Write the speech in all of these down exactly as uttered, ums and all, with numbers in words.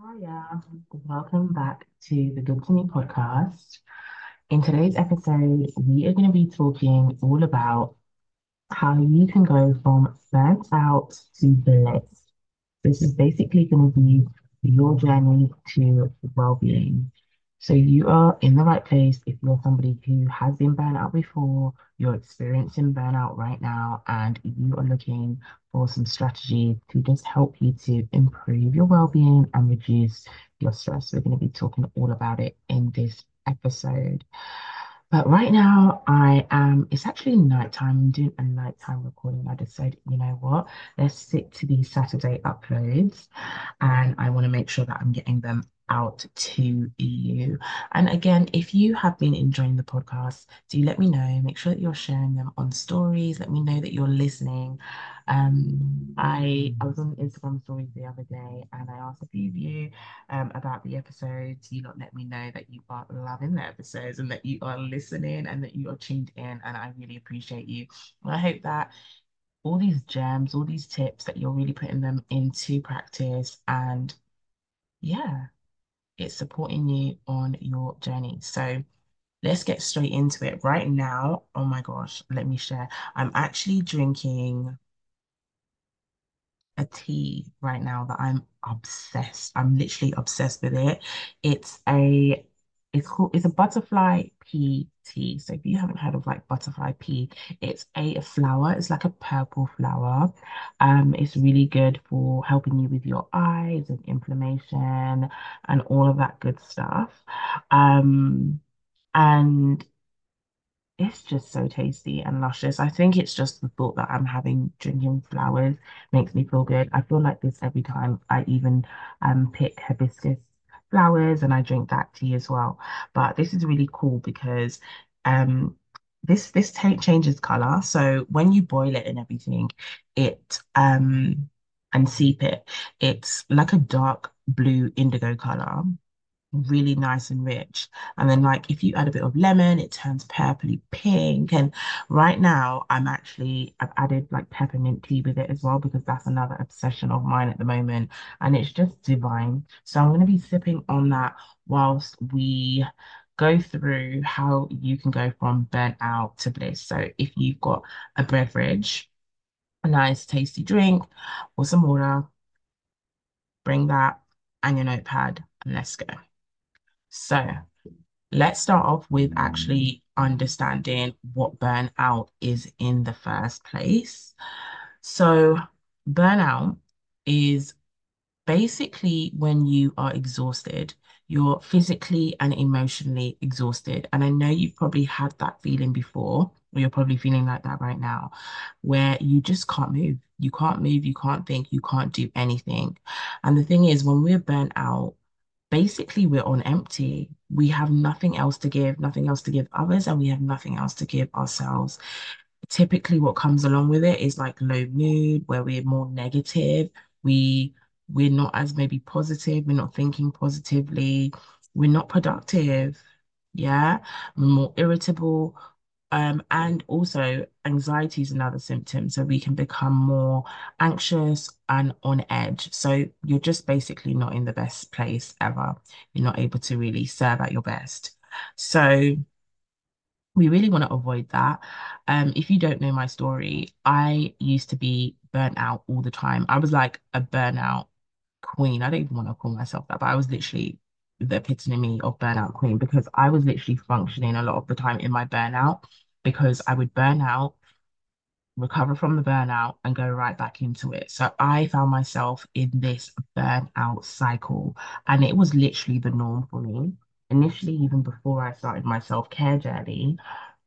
Hiya, welcome back to the Good to Me podcast. In today's episode, we are going to be talking all about how you can go from burnt out to bliss. This is basically going to be your journey to well-being. So you are in the right place if you're somebody who has been burnt out before, you're experiencing burnout right now, and you are looking for some strategy to just help you to improve your well-being and reduce your stress. We're going to be talking all about it in this episode. But right now, I am, it's actually nighttime. I'm doing a nighttime recording. I just said, you know what? Let's stick to these Saturday uploads. And I want to make sure that I'm getting them out to you. And again, if you have been enjoying the podcast, do let me know. Make sure that you're sharing them on stories. Let me know that you're listening. Um, I I was on Instagram stories the other day and I asked a few of you um, about the episodes. You lot let me know that you are loving the episodes and that you are listening and that you are tuned in, and I really appreciate you. And I hope that all these gems, all these tips, that you're really putting them into practice, and yeah, it's supporting you on your journey. So let's get straight into it right now. Oh my gosh, let me share. I'm actually drinking a tea right now that I'm obsessed. I'm literally obsessed with it. It's a it's called it's a butterfly pea tea. So if you haven't heard of like butterfly pea, it's a flower. It's like a purple flower. Um, it's really good for helping you with your eyes and inflammation and all of that good stuff. Um, and it's just so tasty and luscious. I think it's just the thought that I'm having drinking flowers makes me feel good. I feel like this every time I even um pick hibiscus flowers and I drink that tea as well. But this is really cool because um this this ta changes color. So when you boil it and everything, it um and steep it, it's like a dark blue indigo color, really nice and rich. And then like if you add a bit of lemon, it turns purpley pink. And right now I'm actually I've added like peppermint tea with it as well because that's another obsession of mine at the moment. And it's just divine. So I'm going to be sipping on that whilst we go through how you can go from burnt out to bliss. So if you've got a beverage, a nice tasty drink or some water, bring that and your notepad and let's go. So let's start off with actually understanding what burnout is in the first place. So, burnout is basically when you are exhausted, you're physically and emotionally exhausted. And I know you've probably had that feeling before, or you're probably feeling like that right now, where you just can't move. You can't move, you can't think, you can't do anything. And the thing is, when we're burnt out, basically we're on empty. We have nothing else to give, nothing else to give others, and we have nothing else to give ourselves. Typically, what comes along with it is like low mood, where we're more negative. We we're not as maybe positive, we're not thinking positively, we're not productive. Yeah, we're more irritable. Um, and also anxiety is another symptom. So we can become more anxious and on edge. So you're just basically not in the best place ever. You're not able to really serve at your best. So we really want to avoid that. Um, if you don't know my story, I used to be burnt out all the time. I was like a burnout queen. I don't even want to call myself that, but I was literally the epitome of burnout queen because I was literally functioning a lot of the time in my burnout because I would burn out, recover from the burnout, and go right back into it. So I found myself in this burnout cycle, and it was literally the norm for me. Initially, even before I started my self-care journey,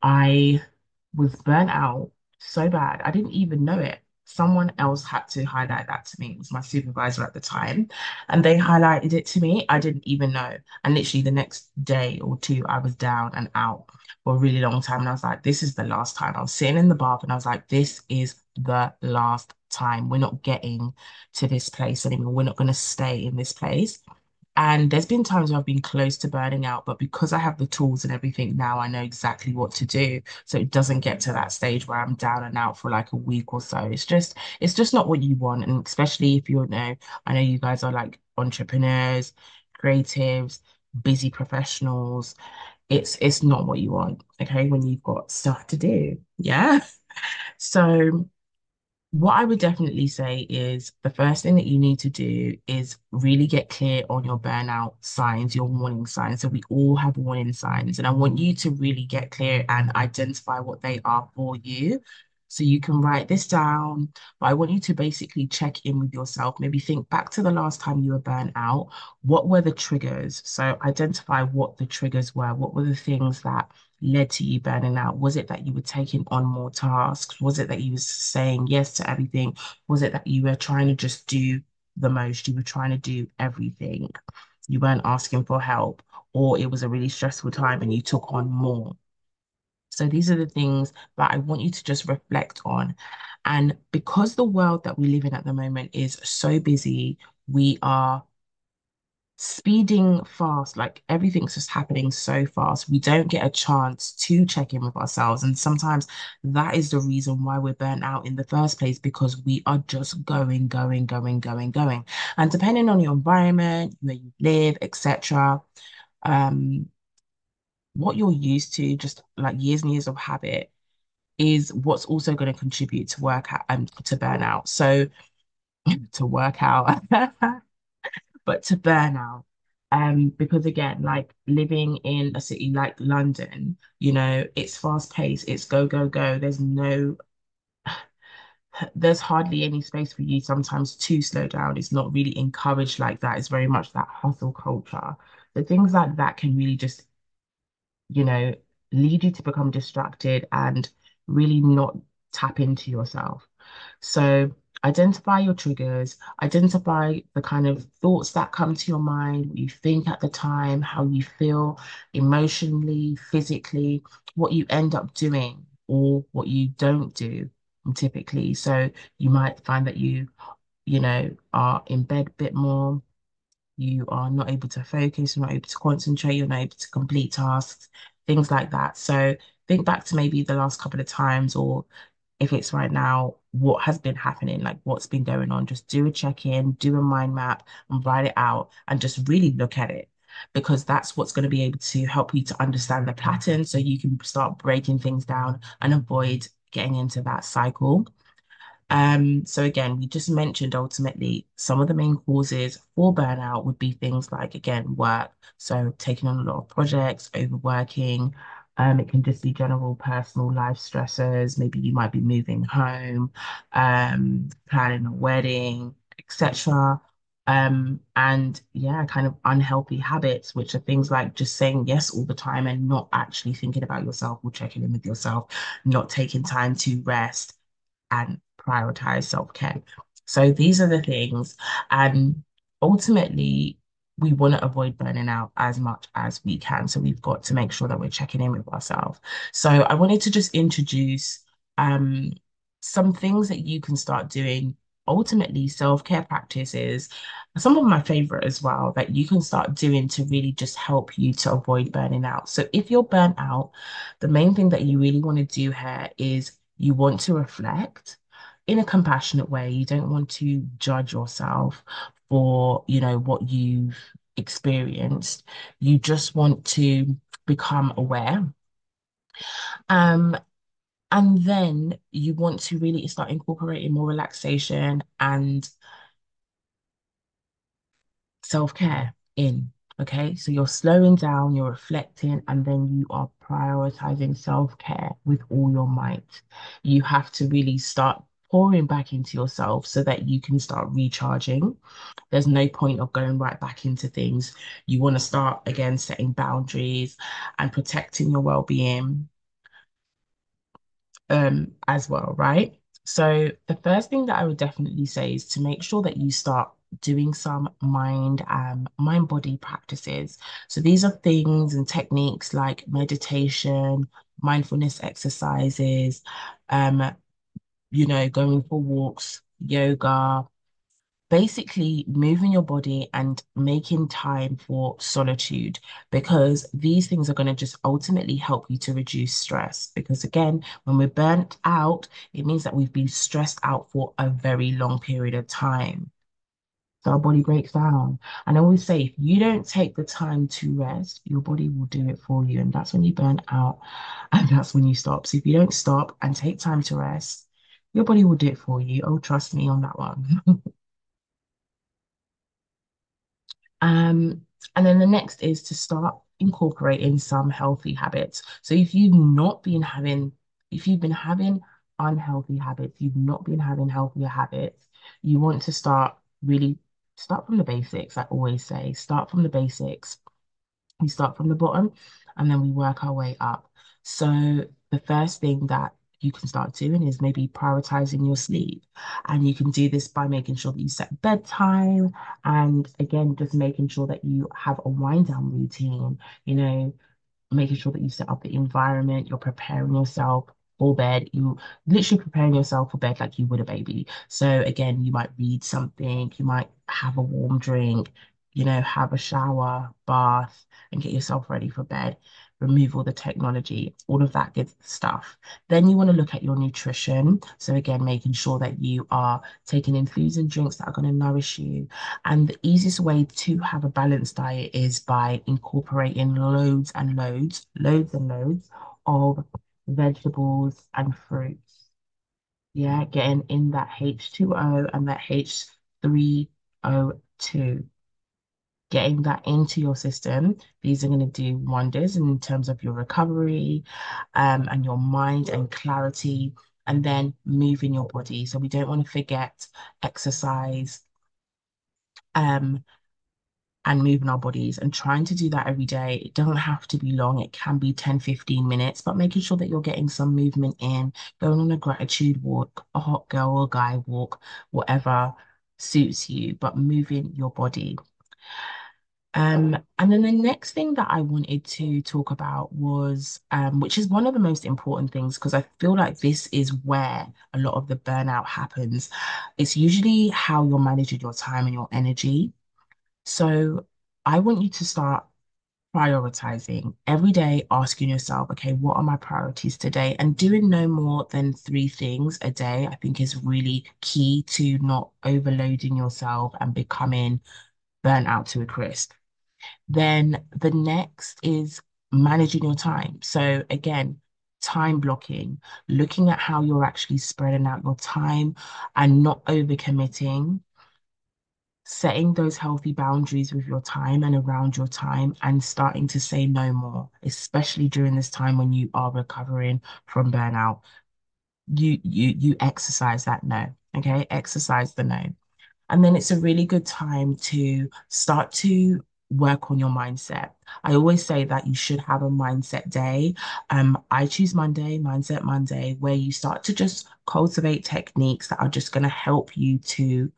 I was burnt out so bad. I didn't even know it. Someone else had to highlight that to me. It was my supervisor at the time. And they highlighted it to me. I didn't even know. And literally the next day or two, I was down and out for a really long time. And I was like, this is the last time. I was sitting in the bath and I was like, this is the last time. We're not getting to this place anymore. We're not going to stay in this place. And there's been times where I've been close to burning out, but because I have the tools and everything now, I know exactly what to do. So it doesn't get to that stage where I'm down and out for like a week or so. It's just, it's just not what you want. And especially if you know, I know you guys are like entrepreneurs, creatives, busy professionals. It's it's not what you want, okay, when you've got stuff to do. Yeah. So what I would definitely say is the first thing that you need to do is really get clear on your burnout signs, your warning signs. So we all have warning signs, and I want you to really get clear and identify what they are for you. So you can write this down, but I want you to basically check in with yourself. Maybe think back to the last time you were burnt out. What were the triggers? So identify what the triggers were. What were the things that led to you burning out? Was it that you were taking on more tasks? Was it that you were saying yes to everything? Was it that you were trying to just do the most? You were trying to do everything. You weren't asking for help, or it was a really stressful time and you took on more. So these are the things that I want you to just reflect on. And because the world that we live in at the moment is so busy, we are speeding fast, like everything's just happening so fast. We don't get a chance to check in with ourselves. And sometimes that is the reason why we're burnt out in the first place, because we are just going, going, going, going, going. And depending on your environment, where you live, et cetera, um, what you're used to, just like years and years of habit, is what's also going to contribute to work out and to burnout. So to work out. But to burnout. Um, because again, like living in a city like London, you know, it's fast paced, it's go, go, go. There's no, there's hardly any space for you sometimes to slow down. It's not really encouraged like that. It's very much that hustle culture. So things like that can really just, you know, lead you to become distracted and really not tap into yourself. So identify your triggers, identify the kind of thoughts that come to your mind, what you think at the time, how you feel emotionally, physically, what you end up doing or what you don't do typically. So you might find that you, you know, are in bed a bit more, you are not able to focus, you're not able to concentrate, you're not able to complete tasks, things like that. So think back to maybe the last couple of times, or if it's right now, what has been happening, like what's been going on. Just do a check-in, do a mind map, and write it out, and just really look at it. Because that's what's going to be able to help you to understand the pattern so you can start breaking things down and avoid getting into that cycle. Um, so again, we just mentioned ultimately some of the main causes for burnout would be things like, again, work. So taking on a lot of projects, overworking. Um, it can just be general personal life stressors. Maybe you might be moving home, um, planning a wedding, et cetera. Um, and yeah, kind of unhealthy habits, which are things like just saying yes all the time and not actually thinking about yourself or checking in with yourself, not taking time to rest and prioritize self-care. So these are the things. And ultimately, we want to avoid burning out as much as we can. So we've got to make sure that we're checking in with ourselves. So I wanted to just introduce um, some things that you can start doing. Ultimately, self-care practices, some of my favorite as well, that you can start doing to really just help you to avoid burning out. So if you're burnt out, the main thing that you really want to do here is you want to reflect in a compassionate way. You don't want to judge yourself for, you know, what you've experienced. You just want to become aware. Um, and then you want to really start incorporating more relaxation and self-care in. Okay, so you're slowing down, you're reflecting, and then you are prioritizing self-care with all your might. You have to really start pouring back into yourself so that you can start recharging. There's no point of going right back into things. You want to start again setting boundaries and protecting your well-being um, as well, right? So the first thing that I would definitely say is to make sure that you start doing some mind um mind body practices. So these are things and techniques like meditation, mindfulness exercises, um, you know, going for walks, yoga, basically moving your body and making time for solitude because these things are going to just ultimately help you to reduce stress. Because again, when we're burnt out, it means that we've been stressed out for a very long period of time. So our body breaks down. And I always say, if you don't take the time to rest, your body will do it for you. And that's when you burn out and that's when you stop. So if you don't stop and take time to rest, your body will do it for you. Oh, trust me on that one. Um, and then the next is to start incorporating some healthy habits. So if you've not been having, if you've been having unhealthy habits, you've not been having healthier habits, you want to start really start from the basics. I always say, start from the basics. We start from the bottom and then we work our way up. So the first thing that you can start doing is maybe prioritizing your sleep. And you can do this by making sure that you set bedtime and again, just making sure that you have a wind down routine, you know, making sure that you set up the environment, you're preparing yourself for bed, you literally preparing yourself for bed like you would a baby. So again, you might read something, you might have a warm drink, you know, have a shower, bath, and get yourself ready for bed. Remove all the technology, all of that good stuff. Then you want to look at your nutrition. So again, making sure that you are taking in foods and drinks that are going to nourish you. And the easiest way to have a balanced diet is by incorporating loads and loads, loads and loads of vegetables and fruits. Yeah, getting in that H two O and that H three O two, getting that into your system. These are going to do wonders in terms of your recovery, um, and your mind and clarity, and then moving your body. So we don't want to forget exercise. Um, and moving our bodies and trying to do that every day. It doesn't have to be long. It can be ten, fifteen minutes, but making sure that you're getting some movement in, going on a gratitude walk, a hot girl or guy walk, whatever suits you, but moving your body. Um, and then the next thing that I wanted to talk about was, um, which is one of the most important things, because I feel like this is where a lot of the burnout happens. It's usually how you're managing your time and your energy. So I want you to start prioritizing every day, asking yourself, okay, what are my priorities today? And doing no more than three things a day, I think is really key to not overloading yourself and becoming burnt out to a crisp. Then the next is managing your time. So again, time blocking, looking at how you're actually spreading out your time and not overcommitting, setting those healthy boundaries with your time and around your time and starting to say no more, especially during this time when you are recovering from burnout. You you you exercise that no, okay? Exercise the no. And then it's a really good time to start to work on your mindset. I always say that you should have a mindset day. Um, I choose Monday, Mindset Monday, where you start to just cultivate techniques that are just going to help you to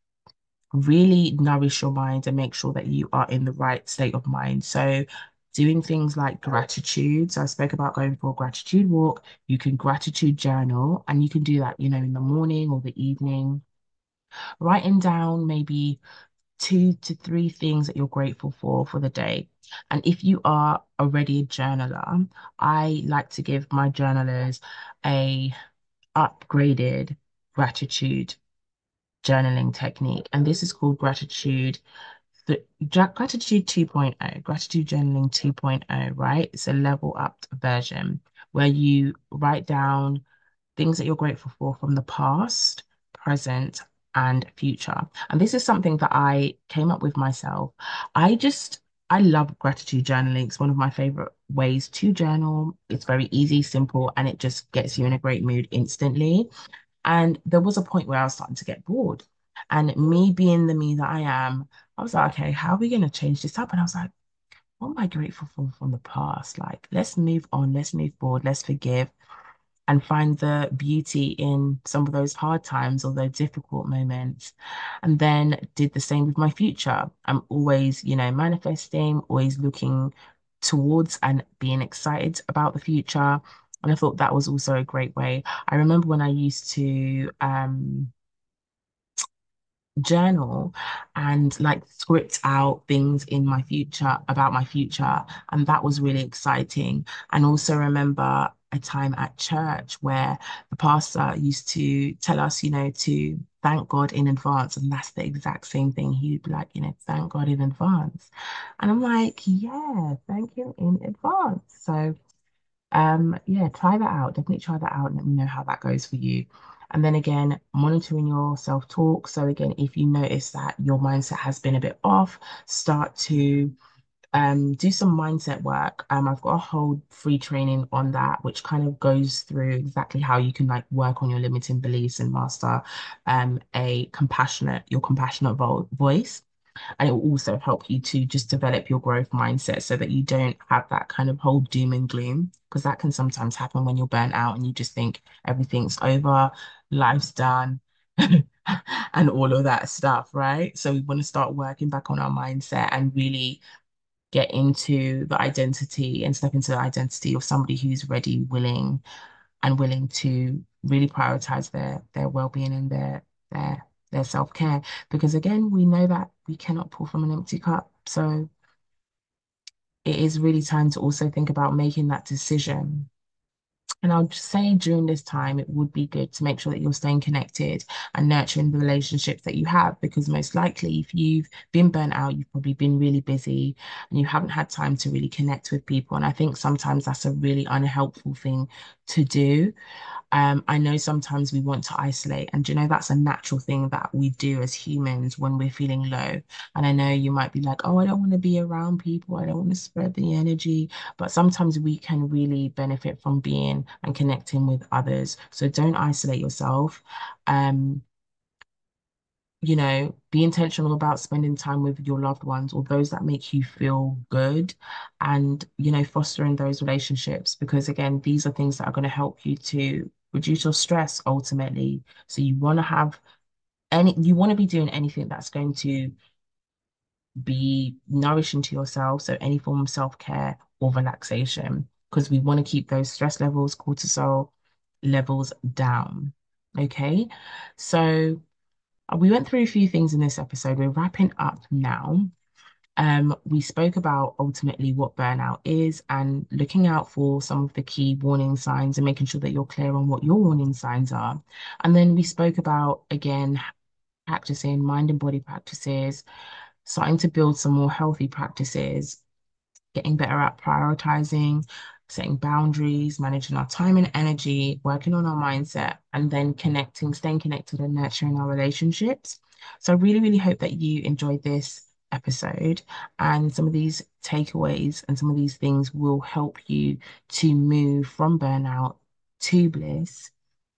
really nourish your mind and make sure that you are in the right state of mind. So, doing things like gratitude. So, I spoke about going for a gratitude walk. You can gratitude journal, and you can do that, you know, in the morning or the evening, writing down maybe two to three things that you're grateful for for the day. And if you are already a journaler, I like to give my journalers a upgraded gratitude journaling technique. And this is called gratitude, the Gra- gratitude 2.0, gratitude journaling 2.0, right? It's a level up version where you write down things that you're grateful for from the past, present, and future. And this is something that I came up with myself. I just I love gratitude journaling. It's one of my favorite ways to journal. It's very easy, simple, and it just gets you in a great mood instantly. And there was a point where I was starting to get bored. And me being the me that I am, I was like, okay, how are we going to change this up? And I was like, what am I grateful for from the past? Like, let's move on, let's move forward, let's forgive and find the beauty in some of those hard times or those difficult moments. And then did the same with my future. I'm always, you know, manifesting, always looking towards and being excited about the future. And I thought that was also a great way. I remember when I used to um journal and like script out things in my future about my future. And that was really exciting. And also remember a time at church where the pastor used to tell us, you know, to thank God in advance. And that's the exact same thing. He'd be like, you know, thank God in advance. And I'm like, yeah, thank him in advance. So um, yeah, try that out. Definitely try that out and let me know how that goes for you. And then again, monitoring your self-talk. So again, if you notice that your mindset has been a bit off, start to um, do some mindset work. Um, I've got a whole free training on that, which kind of goes through exactly how you can like work on your limiting beliefs and master um, a compassionate, your compassionate vo voice. And it will also help you to just develop your growth mindset so that you don't have that kind of whole doom and gloom, because that can sometimes happen when you're burnt out and you just think everything's over, life's done, and all of that stuff, right? So we want to start working back on our mindset and really get into the identity and step into the identity of somebody who's ready, willing, and willing to really prioritize their their well-being and their their their self-care. Because again, we know that we cannot pour from an empty cup. So it is really time to also think about making that decision. And I'll just say during this time, it would be good to make sure that you're staying connected and nurturing the relationships that you have, because most likely, if you've been burnt out, you've probably been really busy and you haven't had time to really connect with people. And I think sometimes that's a really unhelpful thing to do. Um, I know sometimes we want to isolate, and you know, that's a natural thing that we do as humans when we're feeling low. And I know you might be like, oh, I don't want to be around people, I don't want to spread the energy, but sometimes we can really benefit from being and connecting with others. So don't isolate yourself. Um, you know, be intentional about spending time with your loved ones or those that make you feel good and, you know, fostering those relationships because, again, these are things that are going to help you to reduce your stress ultimately. So you want to have any, you want to be doing anything that's going to be nourishing to yourself. So any form of self-care or relaxation, because we want to keep those stress levels, cortisol levels down. Okay. So, uh, we went through a few things in this episode. We're wrapping up now. Um, we spoke about ultimately what burnout is and looking out for some of the key warning signs and making sure that you're clear on what your warning signs are. And then we spoke about, again, practicing mind and body practices, starting to build some more healthy practices, getting better at prioritizing, setting boundaries, managing our time and energy, working on our mindset, and then connecting, staying connected and nurturing our relationships. So I really, really hope that you enjoyed this episode and some of these takeaways and some of these things will help you to move from burnout to bliss.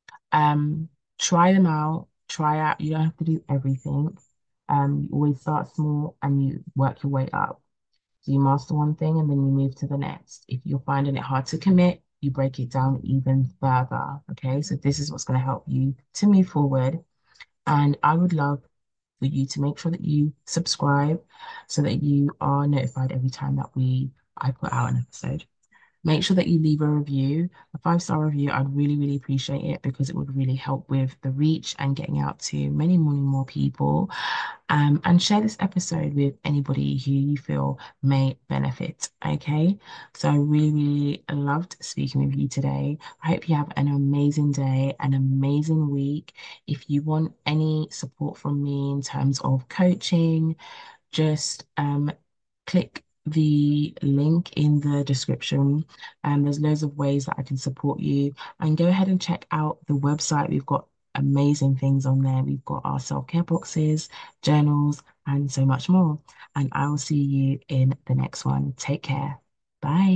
Um, Try them out, try out. You don't have to do everything. Um, you always start small and you work your way up. So you master one thing and then you move to the next. If you're finding it hard to commit, you break it down even further. Okay, so this is what's going to help you to move forward. And I would love for you to make sure that you subscribe so that you are notified every time that we I put out an episode. Make sure that you leave a review, a five star review. I'd really, really appreciate it because it would really help with the reach and getting out to many, many more people. Um, and share this episode with anybody who you feel may benefit. Okay. So I really, really loved speaking with you today. I hope you have an amazing day, an amazing week. If you want any support from me in terms of coaching, just um, click the link in the description. And there's loads of ways that I can support you. And go ahead and check out the website. We've got amazing things on there. We've got our self-care boxes, journals, and so much more. And I will see you in the next one. Take care. Bye.